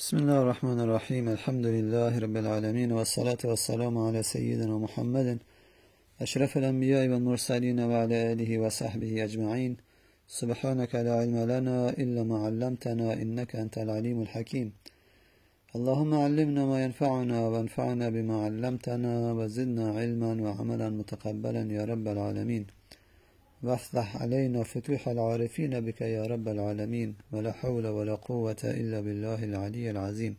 بسم الله الرحمن الرحيم. الحمد لله رب العالمين، والصلاة والسلام على سيدنا محمد أشرف الأنبياء والمرسلين وعلى آله وصحبه أجمعين. سبحانك لا علم لنا إلا ما علمتنا إنك أنت العليم الحكيم. اللهم علمنا ما ينفعنا وانفعنا بما علمتنا وزدنا علما وعملا متقبلا يا رب العالمين. وافتح علينا فتوح العارفين بك يا رب العالمين، ولا حول ولا قوة إلا بالله العلي العظيم.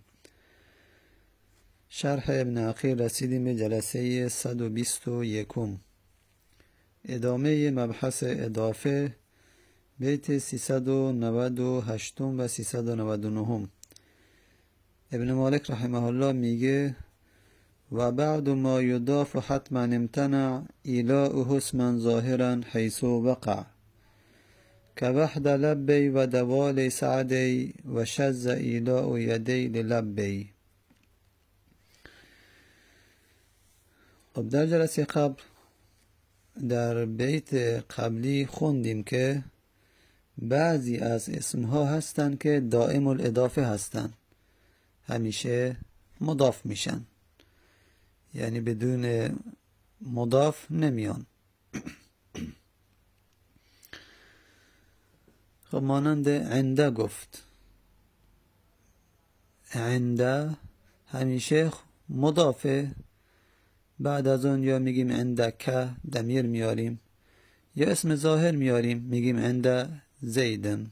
شرح ابن عقیل رسیدیم به جلسه 121. ادامه مبحث اضافه، بیت 398 و 399. ابن مالک رحمه الله میگه و بعد ما یضاف حتما امتنع ایلاؤه اسما ظاهرا حیث وقع كوحد لبی و دوال سعدی و شذ ایلاء یدی للبی. خب در جلسه قبل در بیت قبلی خوندیم که بعضی از اسمها هستند که دائم الاضافه هستند، همیشه مضاف میشن، یعنی بدون مضاف نمیان. خب مانند عنده گفت، عنده همیشه مضافه، بعد از اون یا میگیم عندک ضمیر میاریم یا اسم ظاهر میاریم میگیم عند زیدن.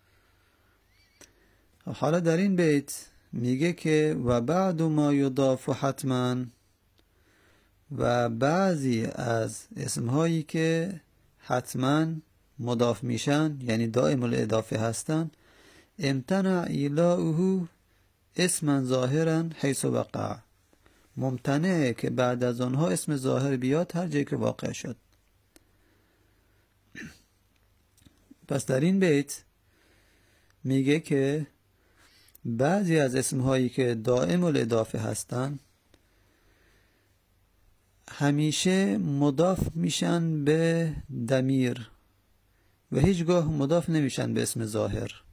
حالا در این بیت میگه که و بعد ما یضاف حتما، و بعضی از اسمهایی که حتما مضاف میشن یعنی دائم الاضافه هستن، امتنع ایلاؤه اسما ظاهرا حیث وقع، ممتنعه که بعد از آنها اسم ظاهر بیاد هر جایی که واقع شد. پس در این بیت میگه که بعضی از اسمهایی که دائم الاضافه هستن همیشه مضاف میشن به ضمیر و هیچگاه مضاف نمیشن به اسم ظاهر.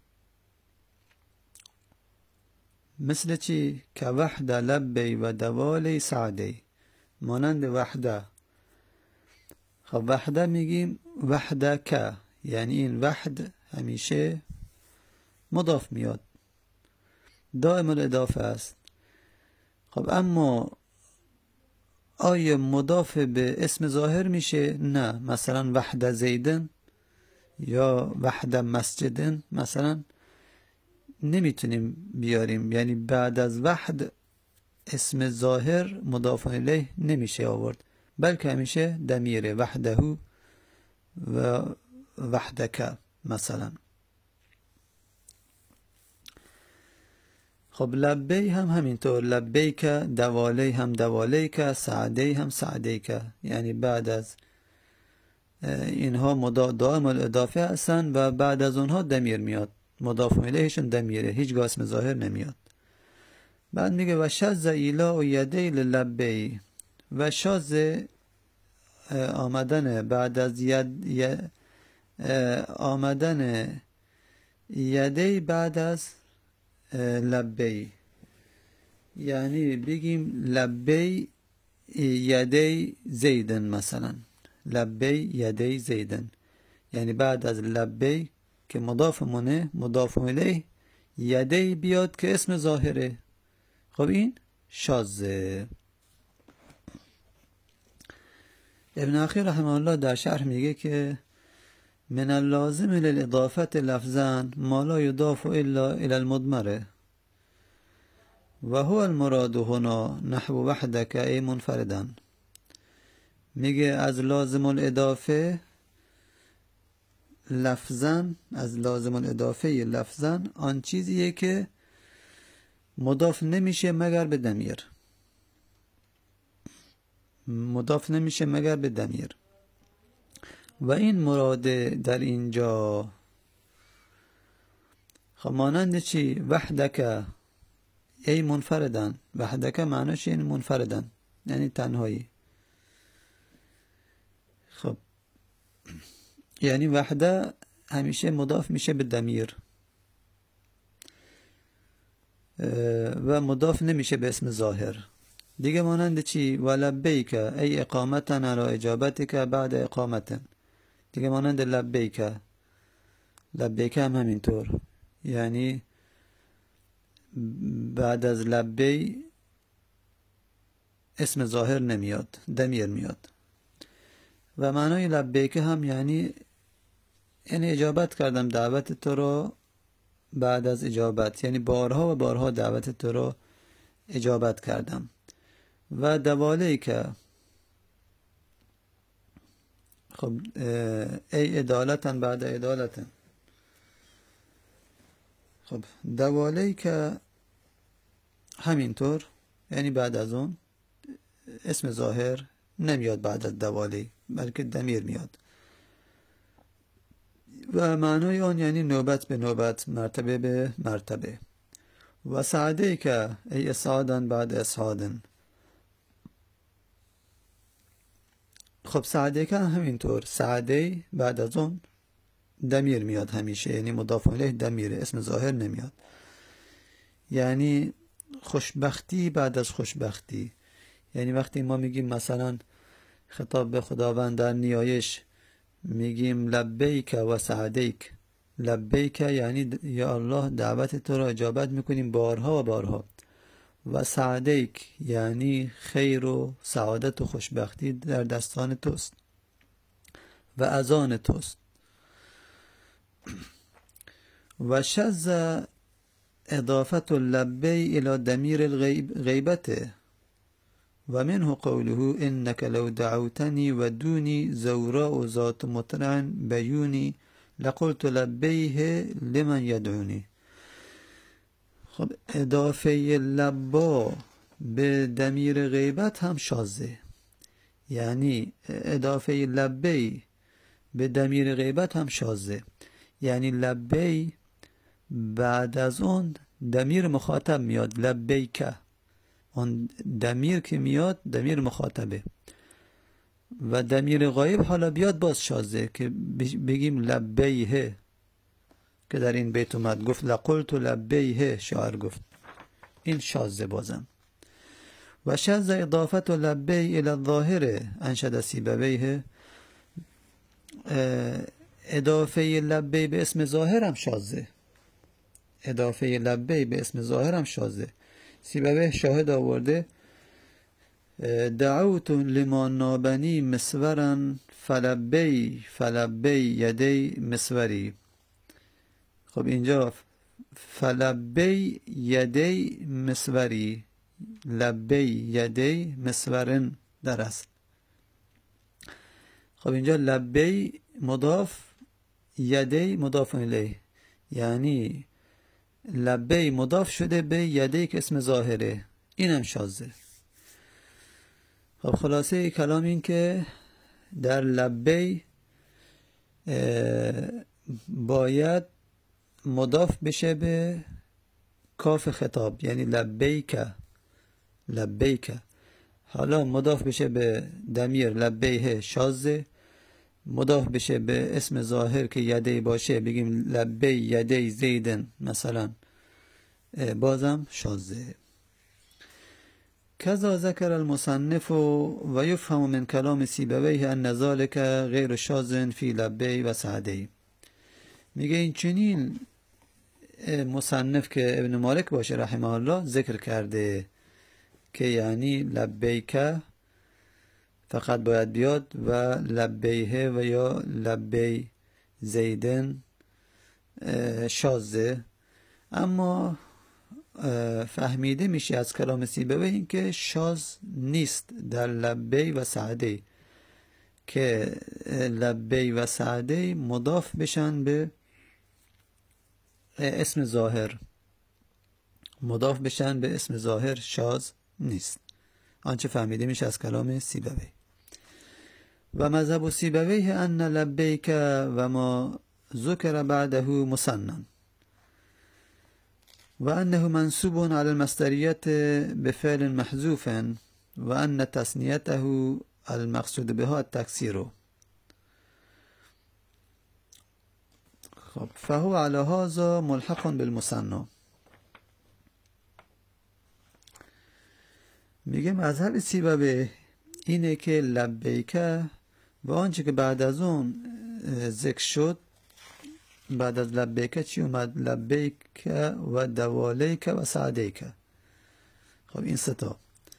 مثل چی؟ که وحده لبی و دوال سعدی، مانند وحده. خب وحده میگیم وحده که، یعنی این وحد همیشه مضاف میاد، دائم الاضافه است. خب اما آیا مضاف به اسم ظاهر میشه؟ نه. مثلا وحده زیدن یا وحده مسجدن مثلا نمیتونیم بیاریم، یعنی بعد از وحد اسم ظاهر مضاف الیه نمیشه آورد، بلکه همیشه ضمیر وحده و وحدک مثلا. خب لبی هم همینطور، لبیک، دوالی هم دوالیک، سعدی هم سعدیک، یعنی بعد از اینها دائم الاضافه هستن و بعد از اونها ضمیر میاد، مضاف الیهشون ضمیره، هیچگاه اسم ظاهر نمیاد. بعد میگه و شذ ایلاء یدی للبی، و شاذ آمدن بعد از آمدن یدی بعد از لبی، یعنی بگیم لبی یدی زیدن مثلا، لبی یدی زیدن، یعنی بعد از لبی که مضاف منه مضاف الیه یدی بیاد که اسم ظاهره. خب این شاذه. ابن عقیل رحمه الله در شرح میگه که من اللازم للاضافه لفظا ما لا يضاف الا الى المضمره و هو المراد هنا نحو وحدك ای منفردا. میگه از لازم الاضافه لفظا، از لازم الاضافه لفظا آن چیزیه که مضاف نمیشه مگر به ضمیر، مضاف نمیشه مگر به ضمیر. و این مراد در اینجا خب مانند چی؟ وحدک ای منفردن، وحدک معناش این منفردن یعنی تنهایی. خب یعنی وحده همیشه مضاف میشه به ضمیر و مضاف نمیشه به اسم ظاهر. دیگه مانند چی؟ و لبیک ای اقامتن علی اجابتک بعد اقامتن. دیگه مانند لبیک. لبیک هم همینطور، یعنی بعد از لبی اسم ظاهر نمیاد، ضمیر میاد. و معنای لبیک هم یعنی اجابت کردم دعوت تو رو بعد از اجابت، یعنی بارها و بارها دعوت تو رو اجابت کردم. و دوالیک، خب ای ادالتن بعد ادالتن. خب دوالیک همینطور، یعنی بعد از اون اسم ظاهر نمیاد بعد از دوالی، بلکه ضمیر میاد. و معنای آن یعنی نوبت به نوبت، مرتبه به مرتبه. و سعدیک ای اسعادن بعد اسعادن. خب سعدیک همینطور، سعدی بعد از اون ضمیر میاد همیشه، یعنی مضاف الیه ضمیره، اسم ظاهر نمیاد. یعنی خوشبختی بعد از خوشبختی. یعنی وقتی ما میگیم مثلا خطاب به خداوند در نیایش میگیم لبیک و سعدیک. لبیک یعنی یا الله دعوت تو را اجابت میکنیم بارها و بارها. و سعدیک یعنی خیر و سعادت و خوشبختی در دستان توست و از آن توست. و شذ اضافت اللبی الى ضمیر الغیبت و منه قوله انك لو دعوتني و دوني زوراء ذات مطرع بیونی لقلت لبیه لمن یدعونی. خب اضافه لبا به ضمیر غیبت هم شاذه، یعنی اضافه لبی به ضمیر غیبت هم شاذه، یعنی لبی بعد از اون ضمیر مخاطب میاد، لبیک. اون ضمیر که میاد ضمیر مخاطبه. و ضمیر غایب حالا بیاد باز شاذه که بگیم لبیه، که در این بیت اومد گفت لقلت لبیه، شاعر گفت، این شاذه بازم. و شذ اضافت لبی الى الظاهر انشد سیبویه. اضافه لبی به اسم ظاهر هم شاذه، اضافه لبی به اسم ظاهر هم شاذه. سیبویه شاهد آورده دعوت لما نابنی مسورا فلبی یدی مسوری. خب اینجا فلبی یدی مسوری، لبی یدی مسورن در است. خب اینجا لبی مضاف، یدی مضاف الیه، یعنی لبی مضاف شده به یدی که اسم ظاهره، اینم شاذه. خب خلاصه کلام این که در لبی باید مضاف بشه به کاف خطاب، یعنی لبیک لبیک. حالا مضاف بشه به ضمیر لبیه شاذه، مضاف بشه به اسم ظاهر که یدی باشه بگیم لبی یدی زیدن مثلا، بازم شاذه. کذا ذکر المصنف و یفهم من کلام سیبویه ان ذلك غیر شاذ فی لبی و سعدی. میگه این چنین مصنف که ابن مالک باشه رحمه الله ذکر کرده که یعنی لبیک فقط باید بیاد و لبیه و یا لبی زیدن شاذه. اما فهمیده میشه از کلام سیبویه این که شاذ نیست در لبی و سعدی، که لبی و سعدی مضاف بشن به اسم ظاهر، مضاف بشن به اسم ظاهر شاذ نیست. آنچه فهمیده میشه از کلام سیبویه. و مذهب سیبویه ان لبیک و ما ذکر بعده مسنن و انه منصوب على المصدریت بفعل محذوف و ان تثنیته المقصود بها التکسیر. خب فهو على هذا ملحق بالمثنى. میگه مذهب سیبوی اینه که لبیکه و آنچه که بعد از اون ذکر شد، بعد از لبیکه چی اومد؟ لبیکه و دوالیکه و سعدیکه. خب این ستا،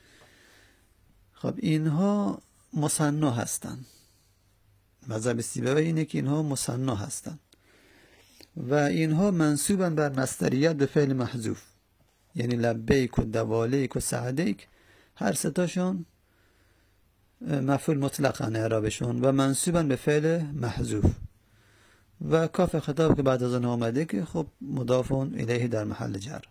خب اینها مثنا هستن. مذهب سیبوی اینه که اینها مثنا هستن و اینها منصوبن بر مصدریت به فعل محذوف، یعنی لبیک و دوالیک و سعدیک هر ستاشون مفعول مطلقن اعرابشون و منصوبن به فعل محذوف و کاف خطاب که بعد از اون آمده که خب مضاف الیه در محل جر.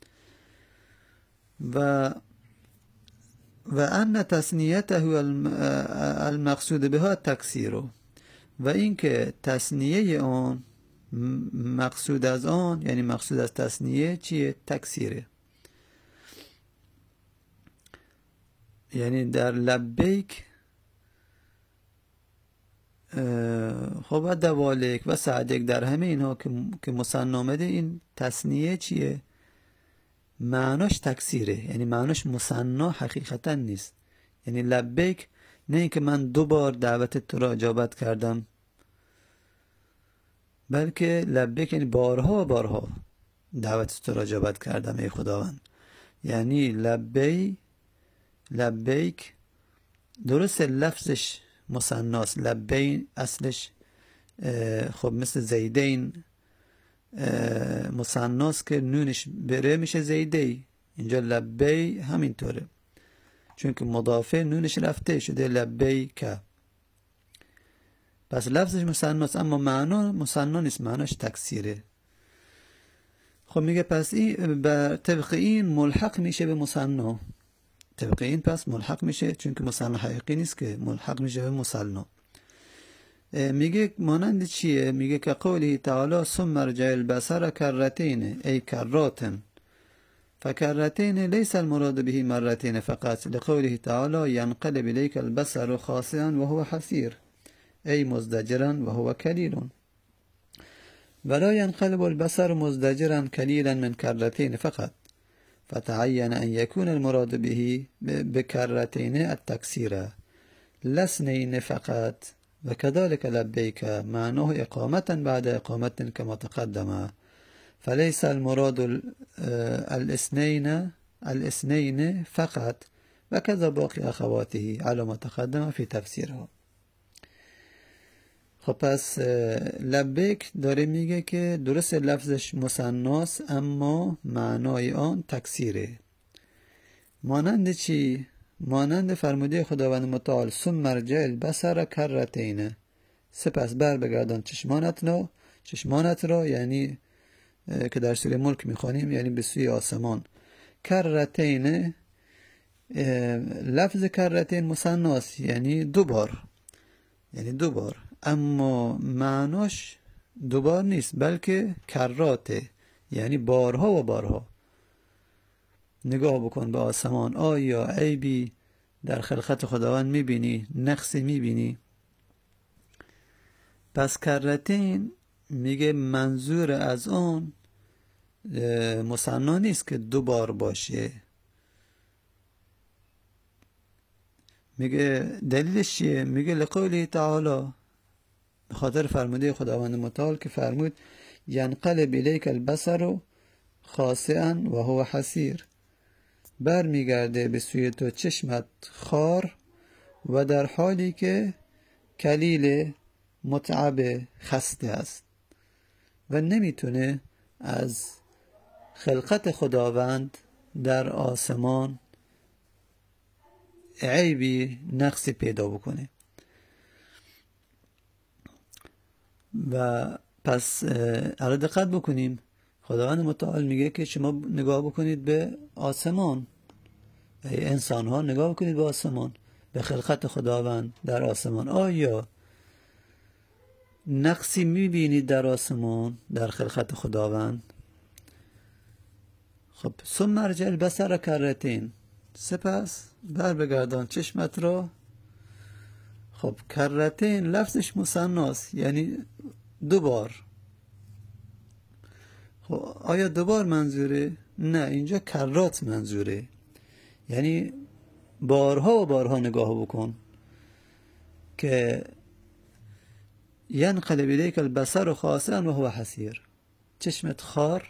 و ان تثنیته المقصود بها تکثیر، و اینکه تثنیه آن مقصود از آن، یعنی مقصود از تثنیه چیه؟ تکثیره. یعنی در لبیک خب دوالیک و سعدیک در همه اینها که مثنا آمده، این تثنیه چیه؟ معناش تکثیره، یعنی معناش مثنا حقیقتا نیست. یعنی لبیک نه اینکه من 2 بار دعوت تو را اجابت کردم، بلکه لبیک یعنی بارها و بارها دعوت تو را اجابت کردم ای خداوند. یعنی لبیک درست لفظش مثناست، لبین اصلش خب مثل زیدین مثناست که نونش بره میشه زیدی، اینجا لبی همینطوره چون که مضافه نونش رفته شده لبیک، پس لفظش مثناست اما معنا مثنا نیست، معناش تکثیره. خب میگه پس این بر طبق این ملحق میشه به مثنا، طبق این پس ملحق میشه چون که مثنا حقیقی نیست که ملحق میشه به مثنا. میگه مانند چیه؟ میگه که قوله تعالی ثم ارجع البصر کرتین ای کراتن، فکرتین لیس المراد به مرتين فقط، لقوله تعالی ينقلب الیک البصر خاسئا وهو حسیر ای مزدجرا وهو کلیل، ولا ينقلب البصر مزدجرا كليلا من كرتين فقط، فتعين أن يكون المراد به بكرتين التكسير لا اثنين فقط، وكذلك لبيك معناه إقامة بعد إقامة كما تقدم، فليس المراد الاثنين فقط، وكذا باقي أخواته على ما تقدم في تفسيره. خب پس لبیک داره میگه که درست لفظش مثناست اما معنای آن تکثیره. مانند چی؟ مانند فرموده خداوند متعال ثم ارجع البصر کرتین، سپس بر بگردان چشمانت را، یعنی که در سوره ملک میخوانیم یعنی به سوی آسمان. کرتین لفظ کرتین مثناست یعنی 2 بار، یعنی 2 بار، اما معناش 2 بار نیست بلکه کراته، یعنی بارها و بارها. نگاه بکن به آسمان، آیا عیبی در خلقت خداوند میبینی؟ نقصی میبینی؟ پس کرتین میگه منظور از اون مثنا نیست که 2 بار باشه. میگه دلیلش چیه؟ میگه لقوله تعالی، به خاطر فرموده خداوند متعال که فرمود ینقلب الیک البصر خاسئا و هو حسیر، بر میگرده به سوی تو چشمت خار و در حالی که کلیل متعب خسته است و نمیتونه از خلقت خداوند در آسمان عیبی نقصی پیدا بکنه. و پس الان دقت بکنیم، خداوند متعال میگه که شما نگاه بکنید به آسمان، ای انسان ها نگاه بکنید به آسمان، به خلقت خداوند در آسمان، آیا نقصی میبینید در آسمان در خلقت خداوند؟ خب ثم ارجع البصر کرتین، سپس بر بگردان چشمت را. خب کرتین لفظش مثناست یعنی 2 بار. خب آیا 2 بار منظوره؟ نه، اینجا کرات منظوره، یعنی بارها و بارها نگاه بکن که ینقلب الیک البصر خاسئا و هو حسیر، چشمت خار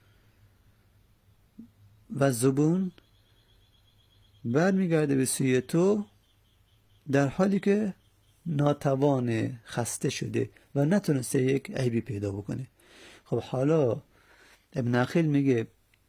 و زبون برمیگرده به سوی تو در حالی که ناتوان، خسته شده و نتونسته یک عیبی پیدا بکنه. خب حالا ابن عقیل میگه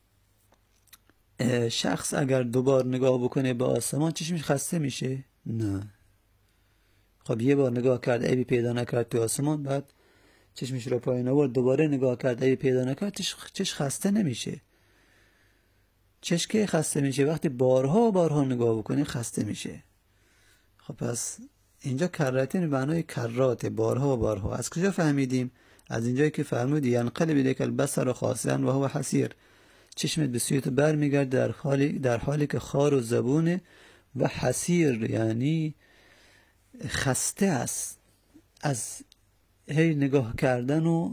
شخص اگر دوبار نگاه بکنه به آسمان چشمش خسته میشه؟ نه. خب یه بار نگاه کرد عیبی پیدا نکرد تو آسمان، بعد چشمش رو پایین آورد دوباره نگاه کرد عیبی پیدا نکرد، چش خسته نمیشه. چش که خسته میشه وقتی بارها و بارها نگاه بکنه خسته میشه. خب پس اینجا کراتین معنای کرات، بارها و بارها. از کجا فهمیدیم؟ از اینجایی که فرمود ینقلب الیک البصر خاسئا و هو حسیر، چشمت به سوی تو برمیگرده در حالی که خار و زبونه و حسیر یعنی خسته است از هی نگاه کردن و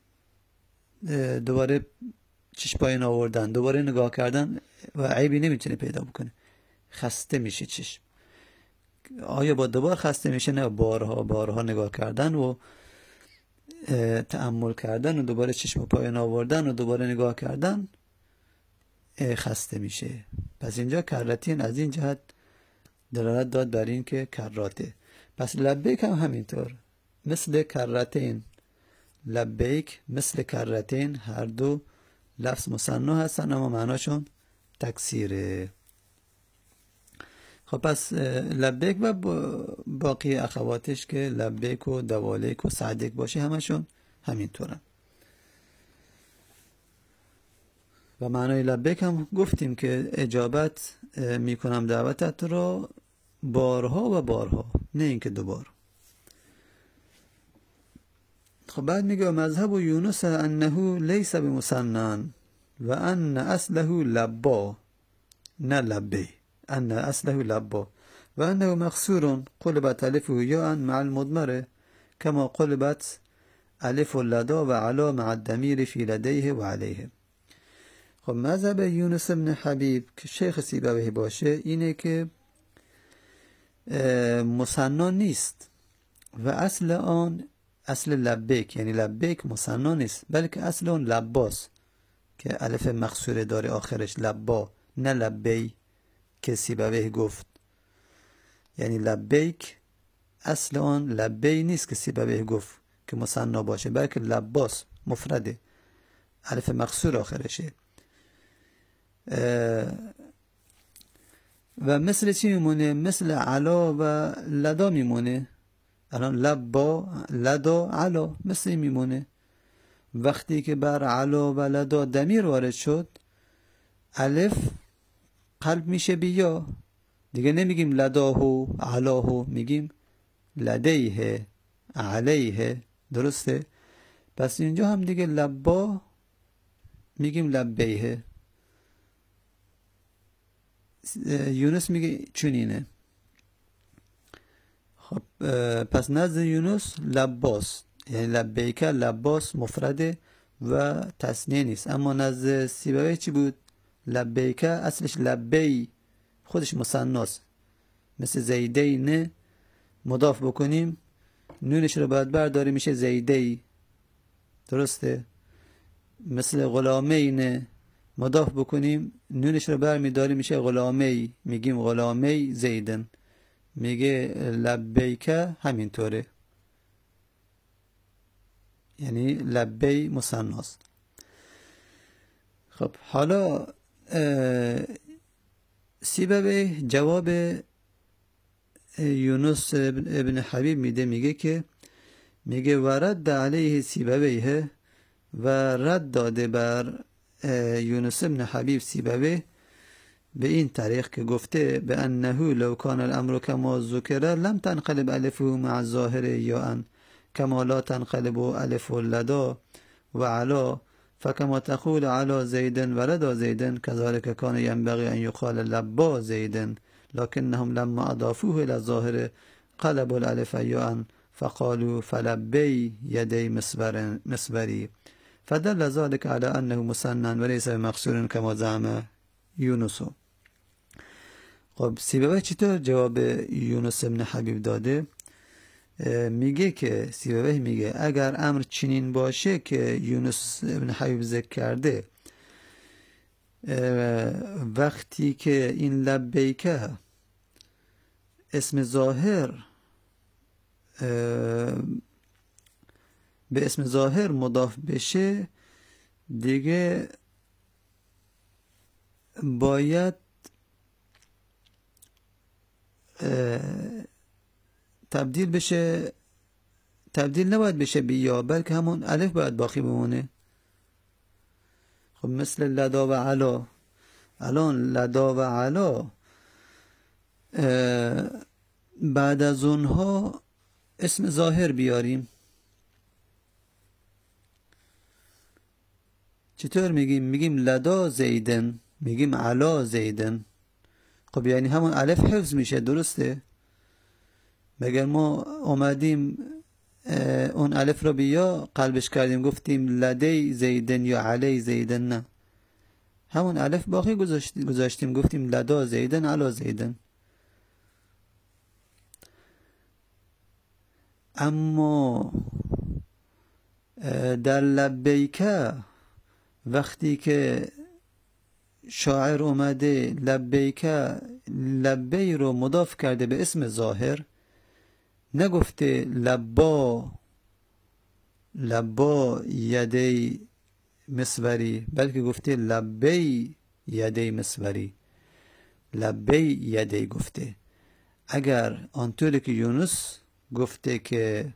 دوباره چشم پایین آوردن، دوباره نگاه کردن و عیبی نمیتونه پیدا بکنه، خسته میشه چشم. آیا با دوبار خسته میشه؟ نه، بارها نگاه کردن و تأمل کردن و دوباره چشم پایین آوردن و دوباره نگاه کردن خسته میشه. پس اینجا کراتین از این جهت دلالت داد بر این که کراته. پس لبیک هم همینطور مثل کراتین، لبیک مثل کراتین هر دو لفظ مثنا هستن اما معناشون تکثیره. خب پس لبیک و باقی اخواتش که لبیک و دوالیک و سعدیک باشه همشون همینطورن. و معنای لبیک هم گفتیم که اجابت میکنم دعوتت را بارها و بارها، نه اینکه دوبار. خب بعد میگه مذهب یونس انه لیس بمسنن و ان اصله لبا نه لبی، ان اصله لبا و انه مخسور قلبت الفه یا مع المضمره كما قلبت الف اللدا و علا مع الضمیر فی لدیه و علیه. خب مذهب یونس بن حبیب که شیخ سیبویه باشه اینه که مثنا نیست و اصل آن اصل لبیک، یعنی لبیک مثنا نیست بلکه اصل اون لباس که الف مخصوره داره آخرش، لبا نه لبی که سیبویه گفت. یعنی لبیک اصل آن لبی نیست که سیبویه گفت که مثنا باشه، بلکه لباس مفرده الف مخصور آخرشه. و مثل چی میمونه؟ مثل علا و لدا میمونه. الان لبا لدا علا مثل این میمونه. وقتی که بر علا و لدا ضمیر وارد شد الف قلب میشه بیا، دیگه نمیگیم لداهو علاهو، میگیم لدیه علیه. درسته؟ پس اینجا هم دیگه لبا میگیم لبیه. یونس میگه چونینه. خب پس نزد یونس لباس یعنی لبیک لباس مفرده و تثنیه نیست. اما نزد سیبویه چی بود؟ لبیک اصلش لبی خودش مثناست، مثل زیدین مضاف بکنیم نونش رو باید برداری میشه زیدی. درسته؟ مثل غلامین مضاف بکنیم نونش رو برمیداری میشه غلامی، میگیم غلامی زیدن. میگه لبیک همینطوره، یعنی لبی مثناست. خب حالا سیبویه جواب یونس ابن حبیب میده، میگه که میگه ورد علیه سیبویه و رد داده بر یونس ابن حبیب سیبویه به این طریق که گفته به انه لو کان الامر کما ذکر لم تنقلب الفه مع الظاهر یا ان کما لا تنقلب الف لدا و علا فكما تقول على زيد ولد زيد كذلك كان ينبغي أن يقال لبا زيد لكنهم لما أضافوه إلى الظاهر قلبوا الألف ياء فقالوا فلبي يدي مسبري فدل ذلك على أنه مسنن وليس بمقصور كما زعم يونس. خب سیبویه چطور جواب یونس ابن حبیب داده؟ میگه که سیبویه میگه اگر امر چنین باشه که یونس ابن حبیب ذکر کرده، وقتی که این لبیکه اسم ظاهر به اسم ظاهر مضاف بشه، دیگه باید تبدیل نباید بشه به یا، بلکه همون الف باید باقی بمونه. خب مثل لدا و علا. الان لدا و علا بعد از اونها اسم ظاهر بیاریم، چطور میگیم لدا زیدن، میگیم علا زیدن. خب یعنی همون الف حفظ میشه، درسته؟ مگر ما اومدیم اون الف رو بیا قلبش کردیم گفتیم لدی زیدن یا علی زیدن؟ نه، همون الف باقی گذاشتیم گفتیم لدا زیدن علا زیدن. اما در لبیکه وقتی که شاعر اومده لبیکه لبی رو مضاف کرده به اسم ظاهر، نگفته لبا یدی مسوری، بلکه گفته لبی یدی مسوری، لبی یدی گفته. اگر آنطوری که یونس گفته که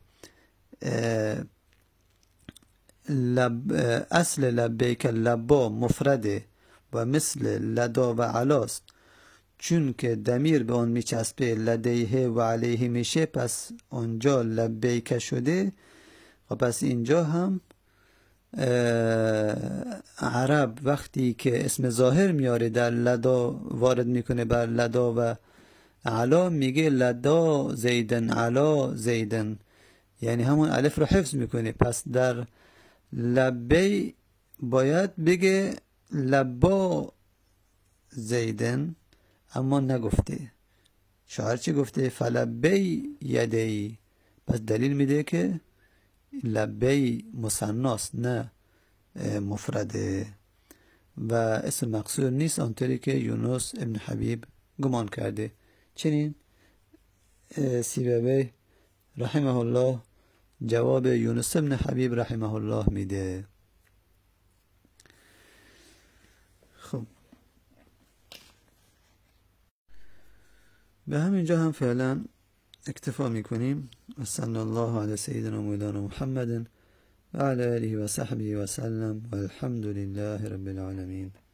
اصل لبیک لبا مفرده و مثل لدا و علاست، چون که دمیر به اون میچسبه لدیه و علیه میشه، پس اونجا لبیک شده. و پس اینجا هم عرب وقتی که اسم ظاهر میاره در لدا وارد میکنه بر لدا و علا، میگه لدا زیدن علا زیدن، یعنی همون الف رو حفظ میکنه. پس در لبی باید بگه لبا زیدن، اما نگفته. شاعر چی گفته؟ فلبی یدی. پس دلیل میده که لبی مثناست نه مفرده و اسم مقصور نیست، آنطوری که یونس ابن حبیب گمان کرده. چنین سیبوی رحمه الله جواب یونس ابن حبیب رحمه الله میده. خب به همینجا هم فعلا اکتفا میکنیم. صلی الله علی سیدنا مولانا محمد و علی آله و صحبه و سلم و الحمد لله رب العالمین.